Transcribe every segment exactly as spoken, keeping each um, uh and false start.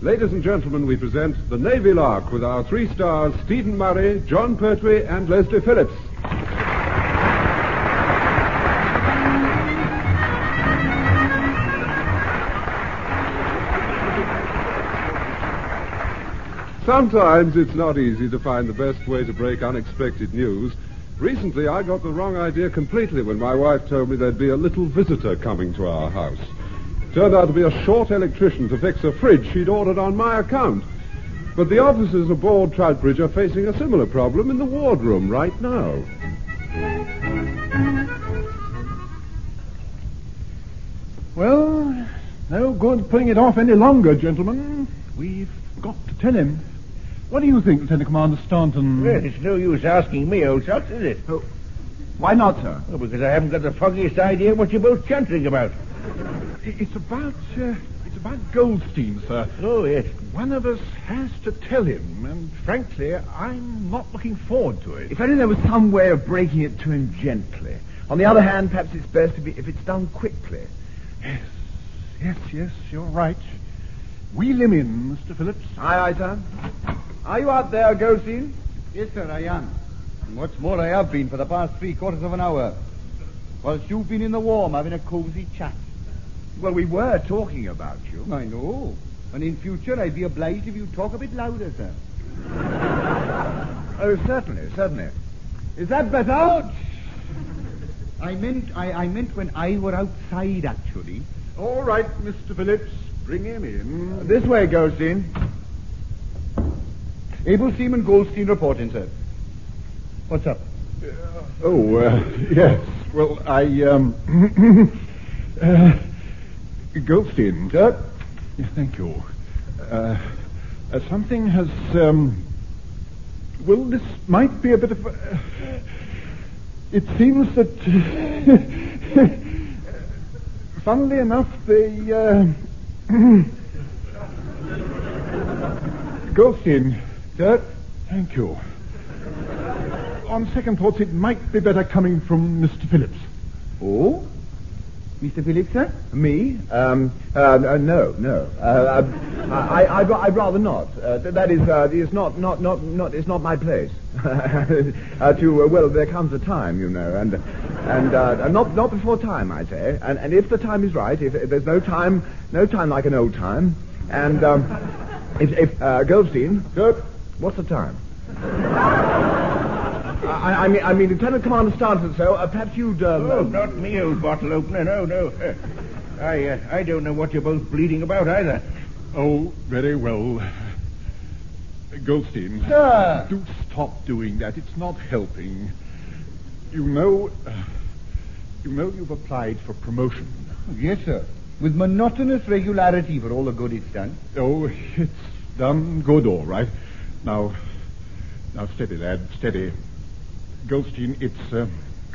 Ladies and gentlemen, we present the Navy Lark with our three stars, Stephen Murray, John Pertwee, and Leslie Phillips. Sometimes it's not easy to find the best way to break unexpected news. Recently, I got the wrong idea completely when my wife told me there'd be a little visitor coming to our house. Turned out to be a short electrician to fix a fridge she'd ordered on my account. But the officers aboard Troutbridge are facing a similar problem in the wardroom right now. Well, no good putting it off any longer, gentlemen. We've got to tell him. What do you think, Lieutenant Commander Staunton? Well, it's no use asking me, old socks, is it? Oh, why not, sir? Well, because I haven't got the foggiest idea what you're both chattering about. It's about, uh, it's about Goldstein, sir. Oh, yes. One of us has to tell him, and frankly, I'm not looking forward to it. If only there was some way of breaking it to him gently. On the other hand, perhaps it's best if, it, if it's done quickly. Yes, yes, yes, you're right. Wheel him in, Mister Phillips. Aye, aye, sir. Are you out there, Goldstein? Yes, sir, I am. And what's more, I have been for the past three quarters of an hour. Whilst you've been in the warm having a cosy chat. Well, we were talking about you. I know. And in future, I'd be obliged if you talk a bit louder, sir. Oh, certainly, certainly. Is that better? I meant, I, I meant when I were outside, actually. All right, Mister Phillips, bring him in. Uh, this way, Goldstein. Able Seaman Goldstein reporting, sir. What's up? Uh, oh, uh, yes. Well, I, um... uh, Goldstein, sir. Yeah, thank you. Uh, uh, something has, um... Well, this might be a bit of... Uh, it seems that... Uh, funnily enough, the, uh... Goldstein, sir. Thank you. On second thoughts, it might be better coming from Mister Phillips. Oh? Mister Phillips, sir? Me? Um, uh, uh, no, no. Uh, uh, I, I, I'd rather not. Uh, that is, uh, it's not, not, not, not, it's not my place. uh, to, uh, well, there comes a time, you know, and, and, uh, not, not before time, I say. And, and if the time is right, if, if there's no time, no time like an old time, and, um, if, if uh, Goldstein, sir, what's the time? I, I mean, I mean, Lieutenant Commander Staunton, so uh, perhaps you'd. Um, oh, not me, old bottle opener. No, no. Uh, I, uh, I don't know what you're both bleeding about either. Oh, very well. Goldstein, sir, do stop doing that. It's not helping. You know, uh, you know, you've applied for promotion. Yes, sir. With monotonous regularity for all the good it's done. Oh, it's done good, all right. Now, now, steady, lad, steady. Goldstein, it's, uh,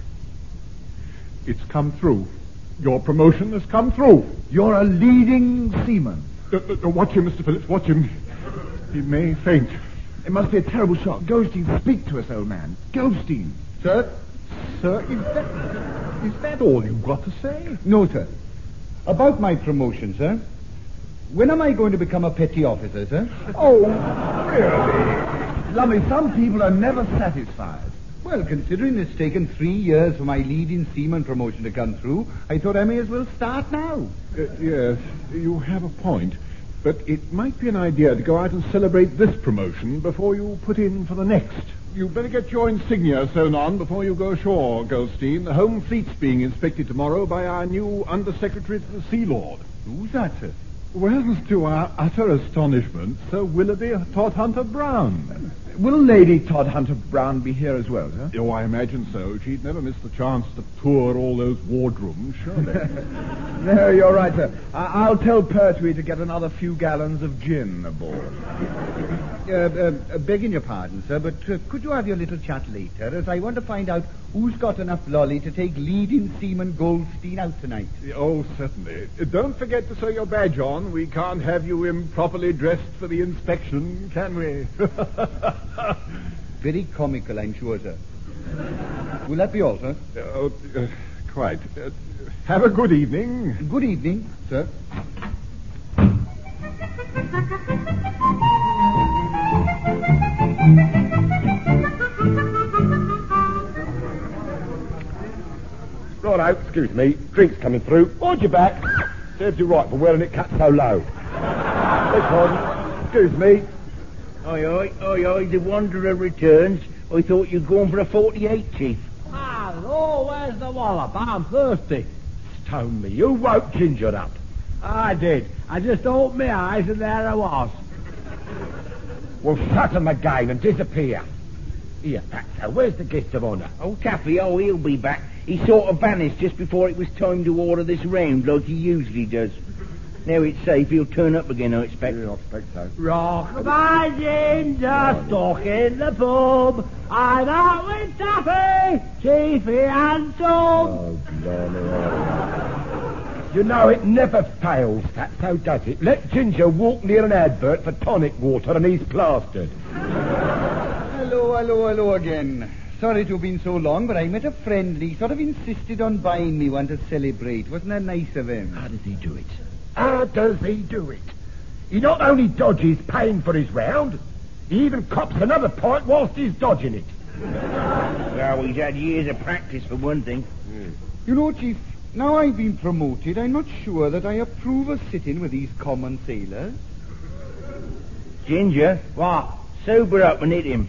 it's come through. Your promotion has come through. You're a leading seaman. Uh, uh, watch him, Mister Phillips, watch him. He may faint. It must be a terrible shock. Goldstein, speak to us, old man. Goldstein. Sir? Sir, is that, is that all you've got to say? No, sir. About my promotion, sir. When am I going to become a petty officer, sir? Oh, really? Lummy, some people are never satisfied. Well, considering it's taken three years for my leading seaman promotion to come through, I thought I may as well start now. Uh, yes, you have a point. But it might be an idea to go out and celebrate this promotion before you put in for the next. You'd better get your insignia sewn on before you go ashore, Goldstein. The Home Fleet's being inspected tomorrow by our new Under-Secretary to the Sea Lord. Who's that, sir? Well, to our utter astonishment, Sir Willoughby Todhunter Brown. Will Lady Todhunter Brown be here as well, sir? Oh, I imagine so. She'd never miss the chance to tour all those wardrooms, surely. No, you're right, sir. I- I'll tell Pertwee to get another few gallons of gin aboard. Uh, uh, begging your pardon, sir, but uh, could you have your little chat later, as I want to find out who's got enough lolly to take leading seaman Goldstein out tonight? Oh, certainly. Uh, don't forget to sew your badge on. We can't have you improperly dressed for the inspection, can we? Very comical, I'm sure, sir. Will that be all, sir? Uh, uh, quite. Uh, have a good evening. Good evening, sir. Righto, excuse me. Drink's coming through. Mind your back. Serves you right for wearing it cut so low. Beg pardon. Excuse me. Oi, oi, oi, oi, the Wanderer returns. I thought you'd gone for a forty-eight, Chief. Hello, where's the wallop? I'm thirsty. Stone me. You woke Ginger up. I did. I just opened my eyes and there I was. Well, shut 'em again and disappear. Here, Fatso, where's the guest of honour? Oh, Taffy, oh, he'll be back. He sort of vanished just before it was time to order this round like he usually does. Now it's safe, he'll turn up again, I expect. Yeah, I expect so. Rock-a-bye, Ginger, stuck in the pub. I'm out with Taffy, Chiefy and Tub. Oh, blimey. You know it never fails, Fatso, does it? Let Ginger walk near an advert for tonic water and he's plastered. Hello, hello, hello again. Sorry to have been so long, but I met a friend. He sort of insisted on buying me one to celebrate. Wasn't that nice of him? How does he do it? How does he do it? He not only dodges paying for his round, he even cops another pint whilst he's dodging it. Well, he's had years of practice for one thing. Mm. You know, Chief, now I've been promoted, I'm not sure that I approve of sitting with these common sailors. Ginger? What? Sober up and hit him.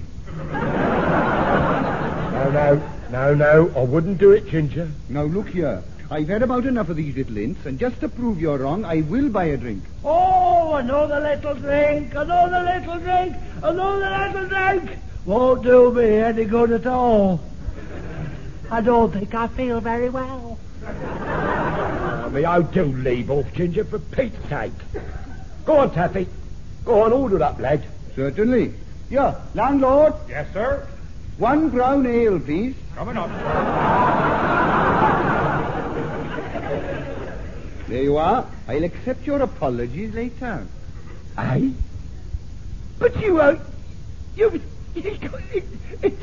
No, no, no, no, I wouldn't do it, Ginger. Now, look here. I've had about enough of these little ints, and just to prove you're wrong, I will buy a drink. Oh, another little drink, another little drink, another little drink. Won't do me any good at all. I don't think I feel very well. I mean, oh, do leave off, Ginger, for Pete's sake. Go on, Taffy. Go on, order it up, lad. Certainly. Yeah, landlord. Yes, sir? One brown ale, please. Coming up. There you are. I'll accept your apologies later. Eh? But you, uh, you, you, it, it,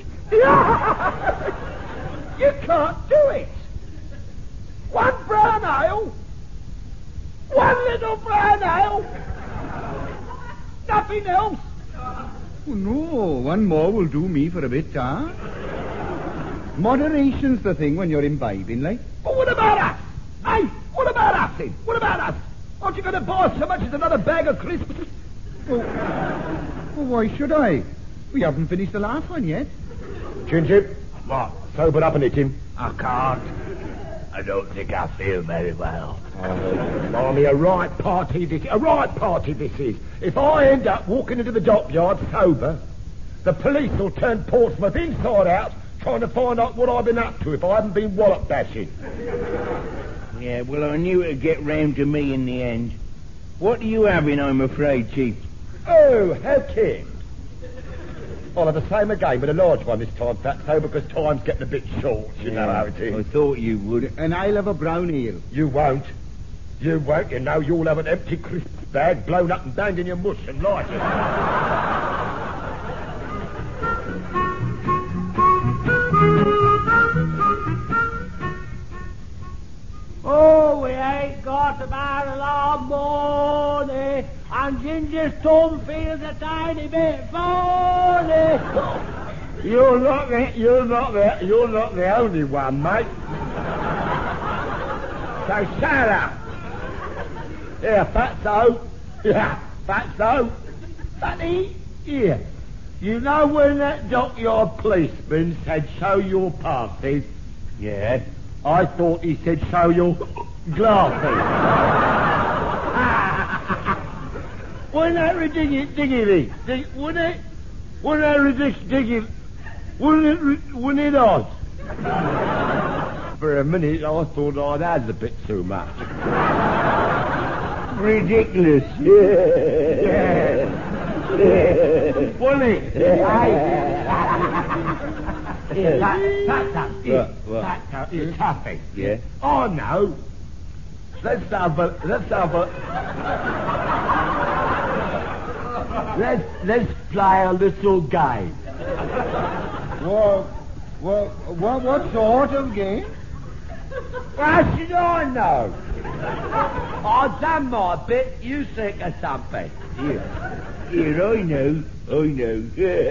you can't do it. One brown ale. One little brown ale. Nothing else. Oh, no, one more will do me for a bit, huh? Moderation's the thing when you're imbibing, like. But what about us? Hey, what about us, then? What about us? Aren't you going to buy so much as another bag of crisps? Oh, well, why should I? We haven't finished the last one yet. Ginger. What? Sober up and hit him. I can't. I don't think I feel very well. Oh, Marmy, a right party this a right party this is. If I end up walking into the dockyard sober, the police will turn Portsmouth inside out trying to find out what I've been up to if I haven't been wallop bashing. Yeah, well, I knew it'd get round to me in the end. What are you having, I'm afraid, Chief? Oh, how kind. I'll have the same again, but a large one this time, Fatso, because time's getting a bit short, you yeah, know how it is. I thought you would. And I'll have a brown ale. You won't. You won't, you know. You'll have an empty crisps bag blown up and banged in your mush and like it. Oh, we ain't got a barrel of money, and Ginger's tongue feels a tiny bit funny. You're not the, you're not the, you're not the only one, mate. So shut up. Here, Fatso. Yeah, Fatso. Fatty, here. You know when that dockyard policeman said show your passes? Yeah. I thought he said show your glasses. Wasn't that ridiculous? Diggity? Dig, wasn't it? Wasn't that ridiculous? Wasn't it? Wasn't it odd? For a minute, I thought I'd had a bit too much. Ridiculous. Yeah. Yeah. Wasn't it? That, that's up, What? What? That's up, It's Taffy. Yeah. Oh no. Let's have a. Let's have a. let's let's play a little game. Well, well, what, what sort of game? How should I know? I've done my bit. You think of something. Here, here, I know, I know.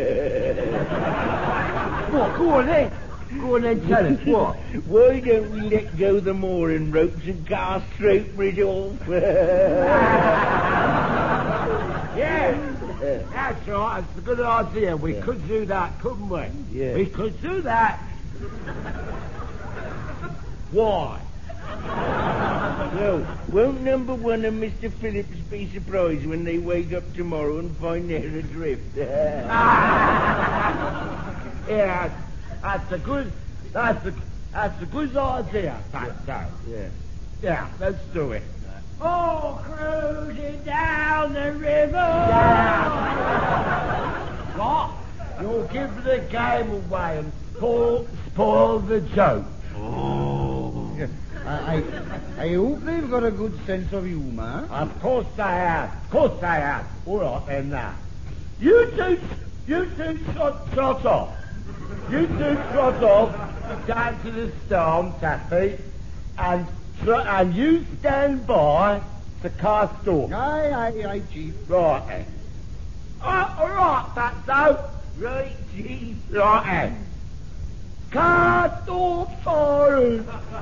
What? Go on then. Go on then, tell us what. Why don't we let go the mooring ropes and cast straight bridge off? Yeah, that's right. It's a good idea. We Yeah. could do that, couldn't we? Yeah. We could do that. Why? Well, won't number one and Mister Phillips be surprised when they wake up tomorrow and find they're adrift? Yeah, that's a good. That's a that's a good idea. That's so. Yeah. Yeah, let's do it. Oh, cruising down the river. What? You'll give the game away and spoil, spoil the joke. Oh. Yeah. I, I, I hope they've got a good sense of humour. Of course they have. Of course they have. All right then. Now, you two, you two, trot, trot off. You two trot off down to the storm, Taffy, and tr- and you stand by to cast off. Aye, aye, aye, Chief. Right then. Oh, all right, that's so. Right, Chief. Right then. Cast off, forward.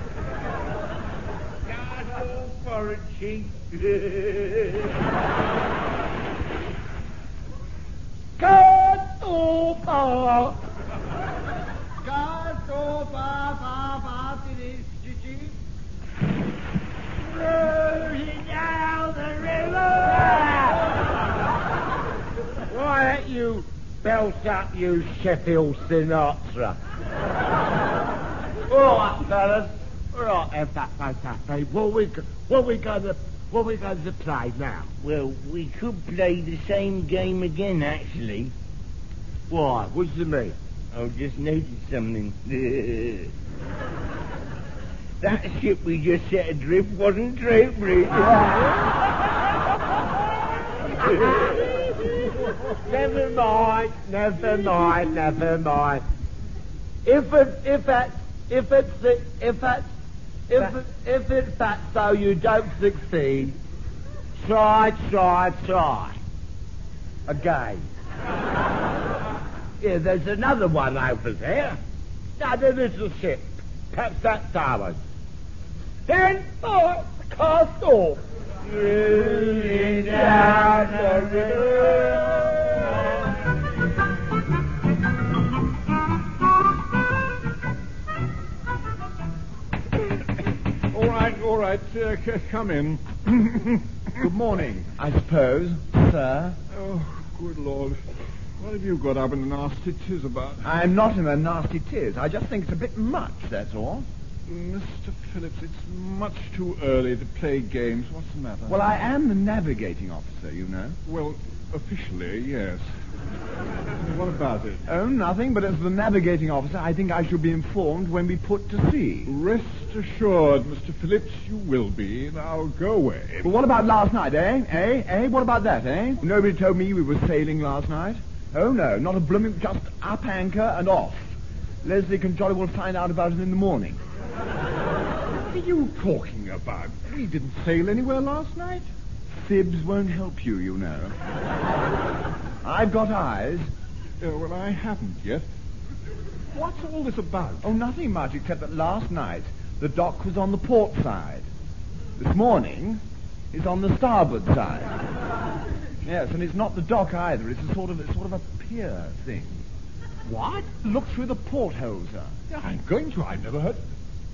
Cast off for it, Chief. Cast off, forward. Cast off, off, off, off it is, Chief. Cruising down the river. Why don't you belt up, you Sheffield Sinatra? All right, fellas. All right, if that's okay. What we go- what we going to what we going to play now? Well, we could play the same game again, actually. Why? What do you mean? I just noticed something. That ship we just set adrift wasn't Drapery. Never mind. Never mind. Never mind. If it if that's if it's if that's if it, if it's that so you don't succeed, try, try, try again. Yeah, there's another one over there. Another little ship. Perhaps that's ours. Then for cast off. Cruising down the river. All right, all right. Uh, c- come in. Good morning, I suppose, sir. Oh, good Lord. What have you got up in the nasty tiz about? I'm not in a nasty tiz. I just think it's a bit much, that's all. Mister Phillips, it's much too early to play games. What's the matter? Well, I am the navigating officer, you know. Well, officially, yes. What about it? Oh, nothing, but as the navigating officer, I think I should be informed when we put to sea. Rest assured, Mister Phillips, you will be. Now, go away. Well, what about last night, eh? Eh? Eh? What about that, eh? Nobody told me we were sailing last night. Oh, no, not a blooming... just up anchor and off. Leslie can jolly well find out about it in the morning. What are you talking about? We didn't sail anywhere last night. Fibs won't help you, you know. I've got eyes. Uh, well, I haven't yet. What's all this about? Oh, nothing much, except that last night the dock was on the port side. This morning, it's on the starboard side. Yes, and it's not the dock either. It's a sort of, it's sort of a pier thing. What? Look through the porthole, sir. Yeah, I'm going to. I've never heard...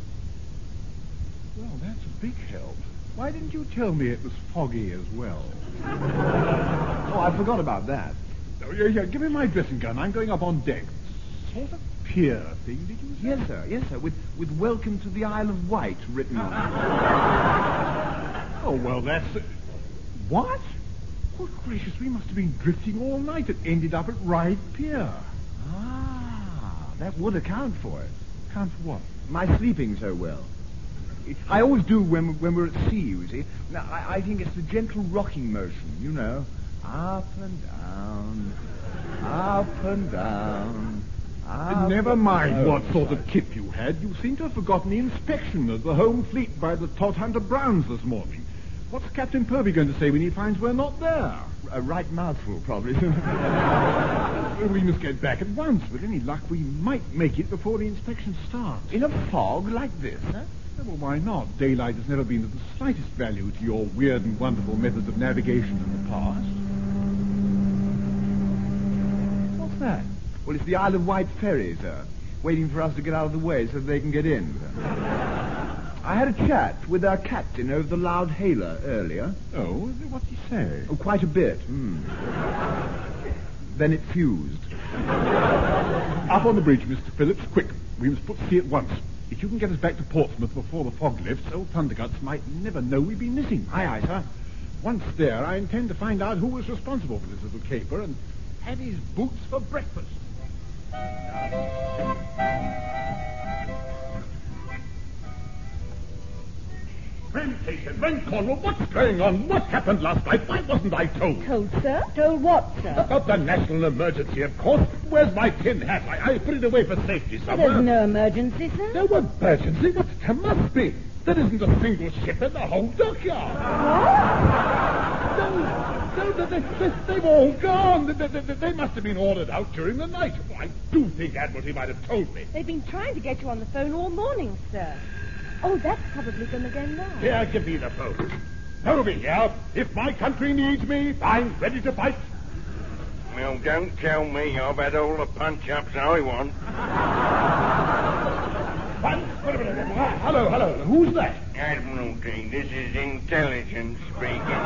Well, that's a big help. Why didn't you tell me it was foggy as well? Oh, I forgot about that. Oh, yeah, yeah, give me my dressing gown. I'm going up on deck. Sort of pier thing, did you say? Yes, sir. Yes, sir. With with "Welcome to the Isle of Wight" written on it. Oh, well, that's... What? Good gracious, we must have been drifting all night. It ended up at Ryde Pier. Ah, that would account for it. Account for what? My sleeping so well. I always do when when we're at sea, you see. Now, I, I think it's the gentle rocking motion, you know. Up and down, up and down, Uh, never mind what sort of kip you had. You seem to have forgotten the inspection of the home fleet by the Todhunter Browns this morning. What's Captain Purby going to say when he finds we're not there? A right mouthful, probably. We must get back at once. With any luck, we might make it before the inspection starts. In a fog like this, huh? Well, why not? Daylight has never been of the slightest value to your weird and wonderful methods of navigation in the past. What's that? Well, it's the Isle of Wight ferry, sir, waiting for us to get out of the way so they can get in. I had a chat with our captain over the loud hailer earlier. Oh, what did he say? Oh, quite a bit. Mm. Then it fused. Up on the bridge, Mister Phillips, quick. We must put to sea at once. If you can get us back to Portsmouth before the fog lifts, old Thunderguts might never know we've been missing. Aye, aye, sir. Once there, I intend to find out who was responsible for this little caper and have his boots for breakfast. Friend Station, friend Cornwall, what's going on? What happened last night? Why wasn't I told? Told, sir? Told what, sir? About the national emergency, of course. Where's my tin hat? I, I put it away for safety somewhere. There's no emergency, sir. No emergency? What? There must be. There isn't a single ship in the whole dockyard. What? No, no, they, they, they've all gone. They, they, they must have been ordered out during the night. I do think Admiralty might have told me. They've been trying to get you on the phone all morning, sir. Oh, that's probably going to go now. Here, give me the phone. Over here. If my country needs me, I'm ready to fight. Well, don't tell me I've had all the punch-ups I want. What? Wait a minute. Hello, hello. Who's that? Admiralty, this is intelligence speaking.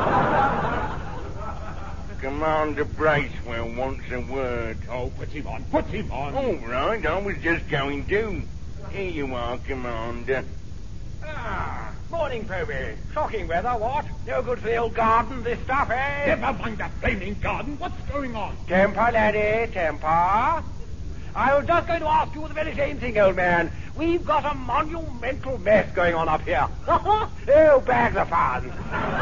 Commander Bracewell wants a word. Oh, put him on. Put him on. All right, I was just going to. Here you are, Commander. Ah, morning, Phoebe. Shocking weather, what? No good for the old garden, this stuff, eh? Never mind that flaming garden. What's going on? Temper, laddie, temper. I was just going to ask you the very same thing, old man. We've got a monumental mess going on up here. Oh, bags of fun.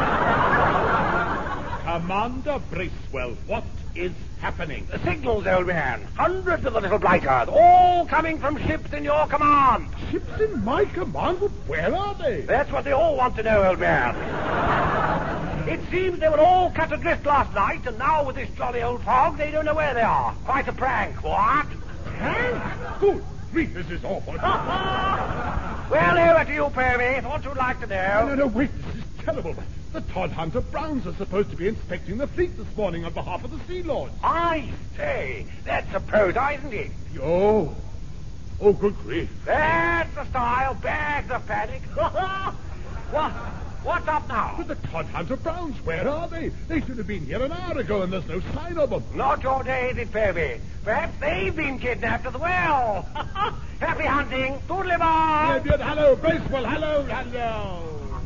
Commander Bracewell, what is happening? The signals, old man. Hundreds of the little blighters, all coming from ships in your command. Ships in my command? Where are they? That's what they all want to know, old man. It seems they were all cut adrift last night, and now with this jolly old fog, they don't know where they are. Quite a prank, what? Prank? Good grief, this is awful. Well, over to you, Purby. Thought you'd like to know. No, no, no, wait. This is terrible. The Todhunter Browns are supposed to be inspecting the fleet this morning on behalf of the Sea Lords. I say, that's a pose, isn't it? Oh. Oh, good grief. That's the style. Bags of panic. What? What's up now? But the Todhunter Browns, where are they? They should have been here an hour ago, and there's no sign of them. Not your day, is it, Purby? Perhaps they've been kidnapped as well. Happy hunting. Toodly bye. Yeah, yeah, hello, Bracewell. Hello, hello.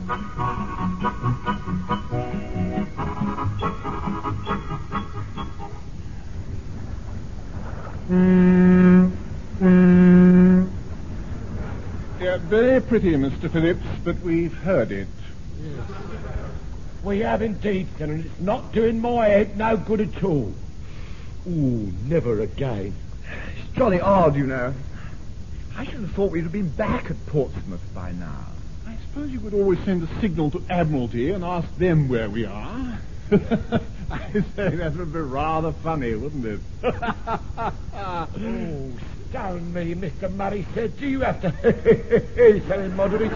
Mm, mm. Yeah, very pretty, Mister Phillips, but we've heard it. Yes. We have indeed, sir, and it's not doing my head no good at all. Ooh, never again. It's jolly odd, you know. I should have thought we'd have been back at Portsmouth by now. I suppose you could always send a signal to Admiralty and ask them where we are. I say, that would be rather funny, wouldn't it? Oh, stone me, Mister Murray said. Do you have to say moderate?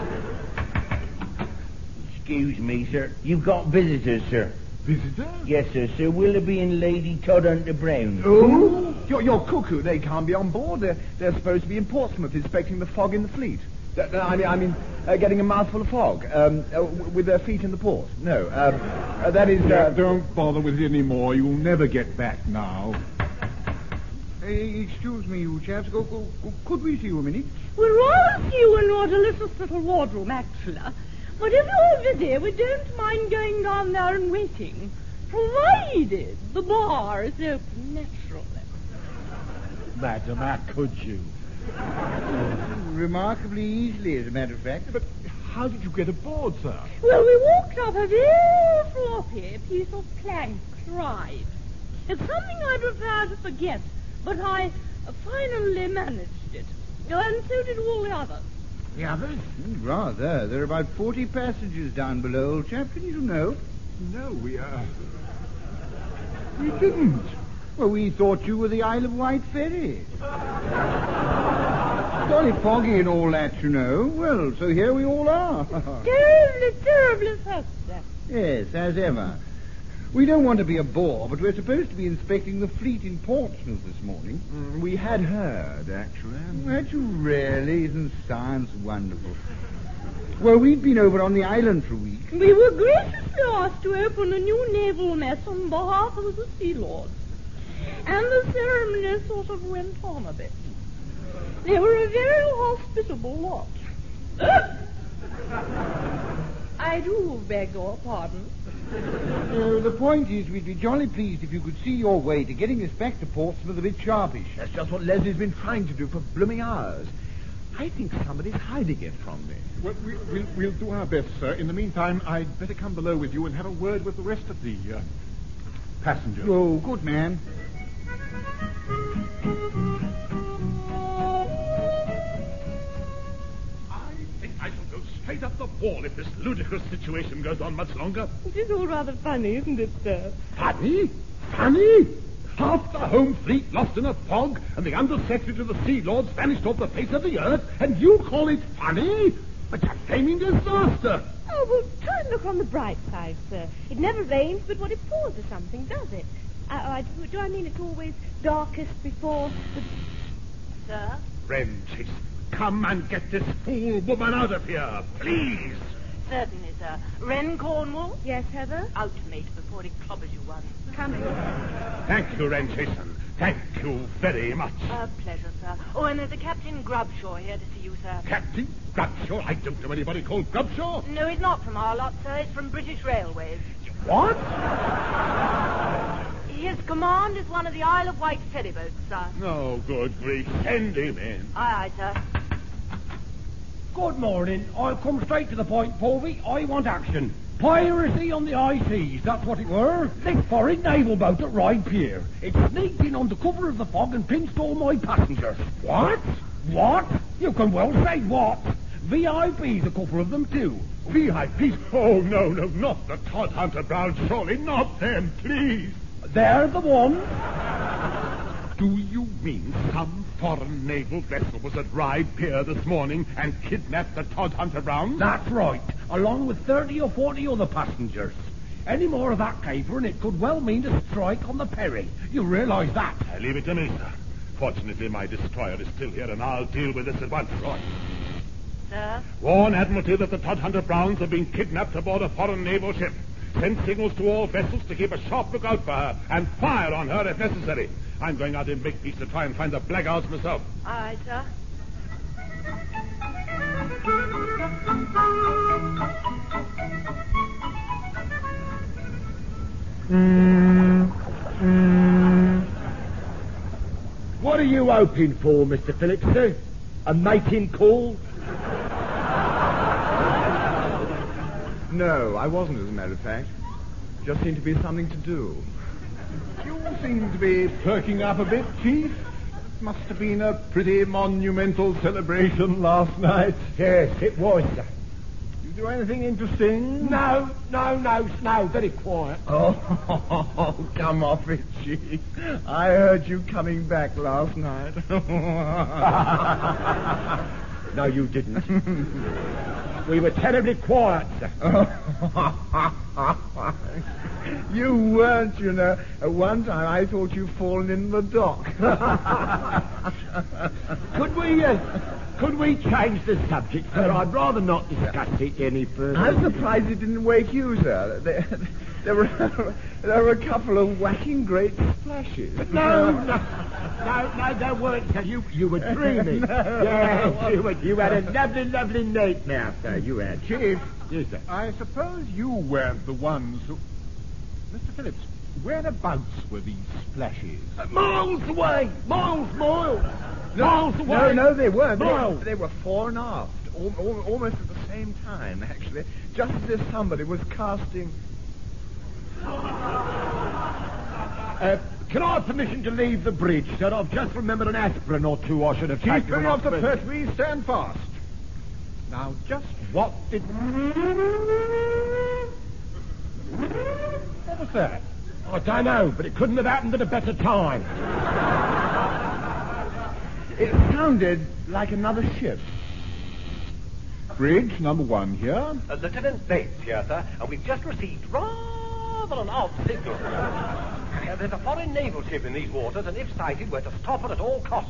Excuse me, sir. You've got visitors, sir. Visitor? Yes, sir. Sir Willoughby and Lady Todhunter Brown. Oh? You're, you're cuckoo. They can't be on board. They're, they're supposed to be in Portsmouth inspecting the fog in the fleet. Uh, I mean, I mean uh, getting a mouthful of fog um, uh, w- with their feet in the port. No, um, uh, that is... Yeah, Uh, don't bother with it anymore. You'll never get back now. Uh, excuse me, you chaps. Go, go, go, could we see you a minute? We'd rather see you in our delicious little wardroom, actually. But if you're busy, we don't mind going down there and waiting, provided the bar is open naturally. Madam, how could you? Remarkably easily, as a matter of fact. But how did you get aboard, sir? Well, we walked up a very floppy piece of plank ride. It's something I prefer to forget, but I finally managed it. Oh, and so did all the others. The others? Rather. There are about forty passengers down below, old chap. Didn't you know? No, we, uh... We didn't. Well, we thought you were the Isle of Wight ferry. Jolly foggy and all that, you know. Well, so here we all are. Terribly, terribly thirsty. Yes, as ever. We don't want to be a bore, but we're supposed to be inspecting the fleet in Portsmouth this morning. Mm, we had heard, actually. Had you really? Isn't science wonderful? Well, we'd been over on the island for a week. We were graciously asked to open a new naval mess on behalf of the Sea Lords. And the ceremony sort of went on a bit. They were a very hospitable lot. I do beg your pardon. Uh, the point is, we'd be jolly pleased if you could see your way to getting us back to Portsmouth a bit sharpish. That's just what Leslie's been trying to do for blooming hours. I think somebody's hiding it from me. Well, we, we'll, we'll do our best, sir. In the meantime, I'd better come below with you and have a word with the rest of the uh, passengers. Oh, good man. I shall go straight up the wall if this ludicrous situation goes on much longer. It is all rather funny, isn't it, sir? Funny? Funny? Half the home fleet lost in a fog, and the Undersecretary to the Sea Lords vanished off the face of the earth, and you call it funny? It's a flaming disaster. Oh, well, try and look on the bright side, sir. It never rains but what it pours or something, does it? I, I, do, do I mean it's always darkest before the... Sir? Renchase, come and get this fool woman out of here, please. Certainly, sir. Wren Cornwall? Yes, Heather? Out, mate, before it clobbers you one. Coming. Thank you, Renchason. Thank you very much. A pleasure, sir. Oh, and there's a Captain Grubshaw here to see you, sir. Captain Grubshaw? I don't know anybody called Grubshaw. No, it's not from our lot, sir. It's from British Railways. What? His command is one of the Isle of Wight ferryboats, sir. Oh, good grief. Send him in. Aye, aye, sir. Good morning. I'll come straight to the point, Povey. I want action. Piracy on the high seas, that's what it were. This foreign naval boat at Ryde Pier. It sneaked in under cover of the fog and pinched all my passengers. What? What? You can well say what. V I Ps, a couple of them, too. V I Ps? Oh, no, no, not the Todd Hunter Brown, surely not them, please. They're the ones. Do you mean some foreign naval vessel was at Ryde Pier this morning and kidnapped the Todd Hunter Brown? That's right, along with thirty or forty other passengers. Any more of that caper and it could well mean a strike on the Perry. You realise that? I leave it to me, sir. Fortunately, my destroyer is still here, and I'll deal with this at once. Right. Sir? Warn Admiralty that the Todd Hunter Browns have been kidnapped aboard a foreign naval ship. Send signals to all vessels to keep a sharp lookout for her and fire on her if necessary. I'm going out in Makepeace to try and find the blackguards myself. Aye, sir. What are you hoping for, Mister Phillips, sir? A mating call? No, I wasn't, as a matter of fact. Just seemed to be something to do. You seem to be perking up a bit, Chief. Must have been a pretty monumental celebration last night. Yes, it was, sir. You do anything interesting? No, no, no, no, very quiet. Oh, come off it, Chief. I heard you coming back last night. No, you didn't. We were terribly quiet, sir. You weren't, you know. At one time I thought you'd fallen in the dock. Could we, uh, could we change the subject, sir? I'd rather not discuss it any further. I'm surprised it didn't wake you, sir. There, there were there were a couple of whacking great splashes. No, no, no, no, there weren't, sir. You, you were dreaming. No. Yes, you, were, you had a lovely, lovely night now, sir. You had. Chief. Yes, sir. I suppose you weren't the ones who... Mister Phillips, whereabouts were these splashes? Uh, miles away! Miles, miles! Miles away! No, no, they weren't. Miles. They, they were fore and aft, al- al- almost at the same time, actually. Just as if somebody was casting... Uh, Can I have permission to leave the bridge, sir? I've just remembered an aspirin or two I should have Chief, taken. bring when off the I- Pertwee, stand fast. Now, just what did... What was that? I don't know, but it couldn't have happened at a better time. It sounded like another ship. Bridge number one here. Uh, Lieutenant Bates here, sir, and we've just received rather an odd signal. Uh, there's a foreign naval ship in these waters, and if sighted, we're to stop it at all costs.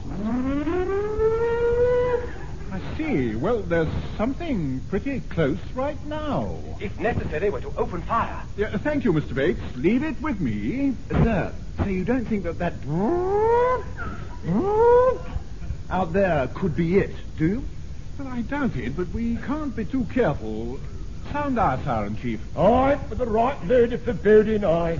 I see. Well, there's something pretty close right now. If necessary, we're to open fire. Yeah, thank you, Mister Bates. Leave it with me. Sir, so you don't think that that out there could be it, do you? Well, I doubt it, but we can't be too careful. Sound our siren, Chief. All right, for the right mood for building eyes.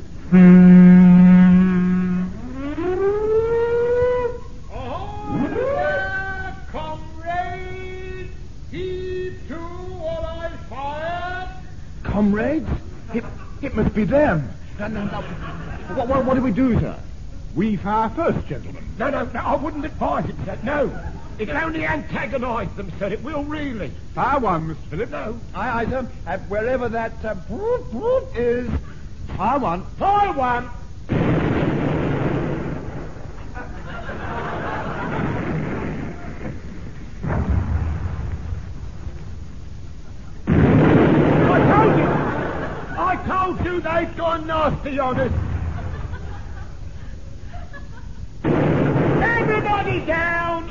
Ahoy, comrades! Heave to while I fire! Comrades? It, it must be them. No, no, no. What, what, what do we do, sir? We fire first, gentlemen. No, no, no, I wouldn't advise it, sir. No. It'll only antagonise them, sir. It will really. Fire one, Mister Phillips. No. Aye, aye, sir. Uh, wherever that uh, is, fire one. Fire one. I told you. I told you they'd gone nasty on us. Everybody down.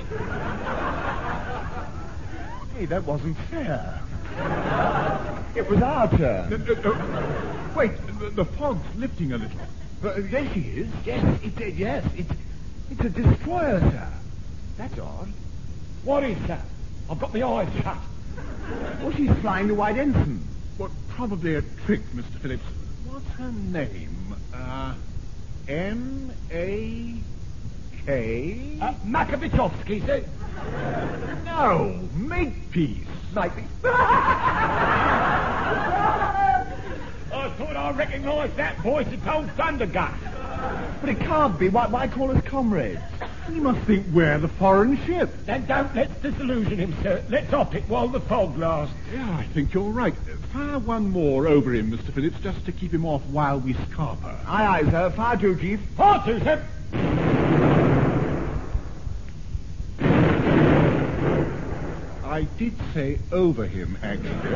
Hey, that wasn't fair. It was our turn. Uh, uh, uh, wait, the, the fog's lifting a little. Uh, yes, she is. Yes, it, uh, yes, it's, it's a destroyer, sir. That's odd. What is that? I've got my eyes shut. Well, she's flying the White Ensign. Well, probably a trick, Mister Phillips. What's her name? Uh, M A K? Uh, Makovichovsky, sir. No, Makepeace. Slightly. I thought I recognised that voice at old Thundergut. But it can't be. Why, why call us comrades? He must think we're the foreign ship. Then don't let's disillusion him, sir. Let's op it while the fog lasts. Yeah, I think you're right. Uh, Fire one more over him, Mister Phillips, just to keep him off while we scarp her. Aye, aye, sir. Fire two, Chief. Fire two, sir. I did say over him, actually.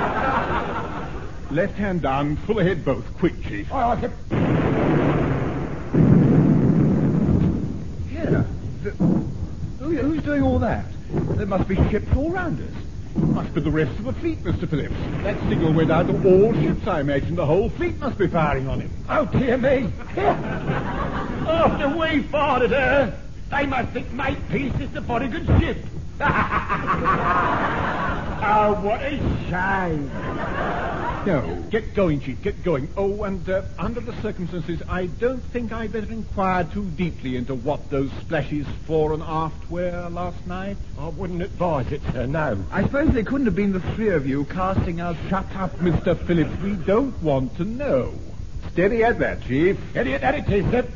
Left hand down, full ahead both. Quick, Chief. Aye, aye, sir. Here. The, who, who's doing all that? There must be ships all round us. Must be the rest of the fleet, Mister Phillips. That signal went out to all ships, I imagine. The whole fleet must be firing on him. Oh, dear me. After we fired at her, they must think Makepeace is the bodyguard ship. Oh, what a shame. No, get going, Chief, get going. Oh, and uh, under the circumstances, I don't think I'd better inquire too deeply into what those splashes fore and aft were last night. I wouldn't advise it, sir, no. I suppose they couldn't have been the three of you casting out... Shut up, Mister Phillips. We don't want to know. Steady at that, Chief. Idiot, that it is, sir.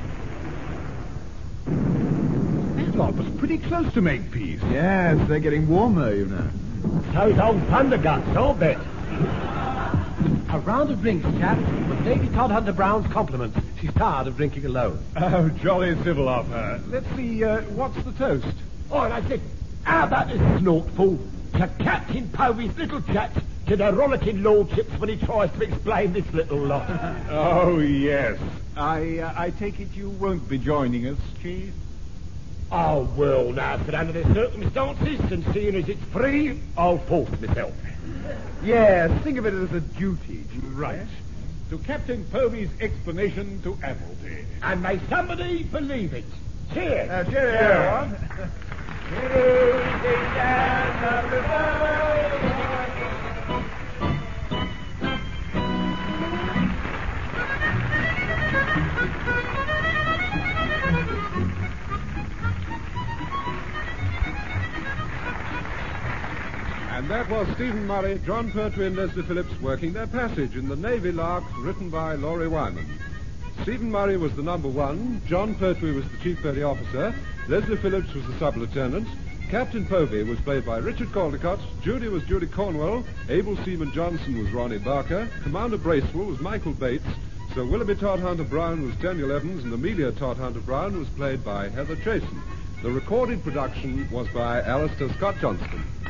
That lot was pretty close to Makepeace. Yes, they're getting warmer, you know. So's old Thunderguts, I'll bet. A round of drinks, chaps, with Lady Todhunter Brown's compliments. She's tired of drinking alone. Oh, jolly civil of her. Let's see, uh, what's the toast? Oh, and I said, how about this snortful to Captain Povey's little chat to the rollicking lordships when he tries to explain this little lot. Oh, yes. I uh, I take it you won't be joining us, Chief? Oh, well, now, but under the circumstances, and seeing as it's free, I'll force myself. Yes, think of it as a duty. Right. To Captain Povey's explanation to Admiralty. And may somebody believe it. Cheers. Uh, cheers, everyone. And that was Stephen Murray, John Pertwee and Leslie Phillips working their passage in the Navy Lark, written by Laurie Wyman. Stephen Murray was the number one, John Pertwee was the chief petty officer, Leslie Phillips was the sub-lieutenant, Captain Povey was played by Richard Caldecott, Judy was Judy Cornwell, Able Seaman Johnson was Ronnie Barker, Commander Bracewell was Michael Bates, Sir Willoughby Todhunter Brown was Daniel Evans, and Amelia Todhunter Brown was played by Heather Chasen. The recorded production was by Alistair Scott Johnston.